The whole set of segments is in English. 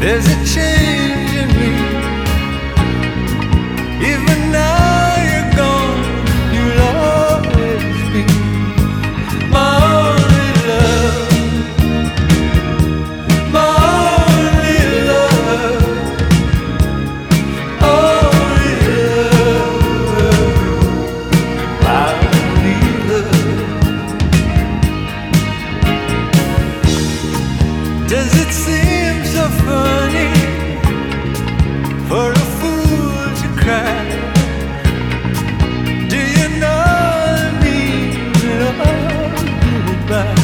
There's a change in me. Even now you're gone, you'll always be my only love, my only love, only love, my only love. Does it seem so funny for a fool to cry? Do you know I mean all goodbye?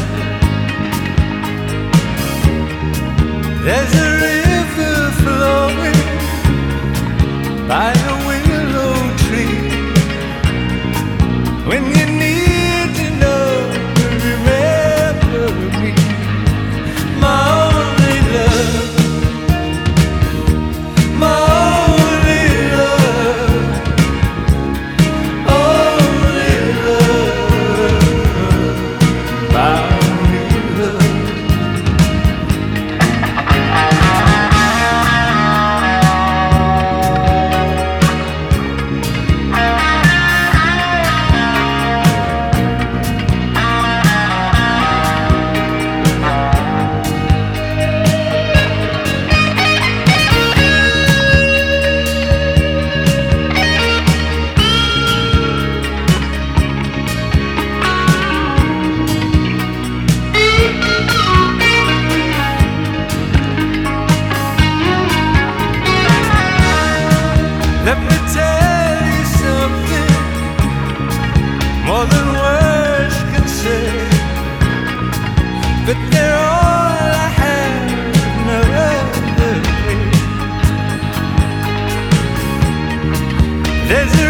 There's a river flowing by a willow tree. When you need to know, remember me, my only love. Let me tell you something more than words can say, but they're all I have, no other way. There's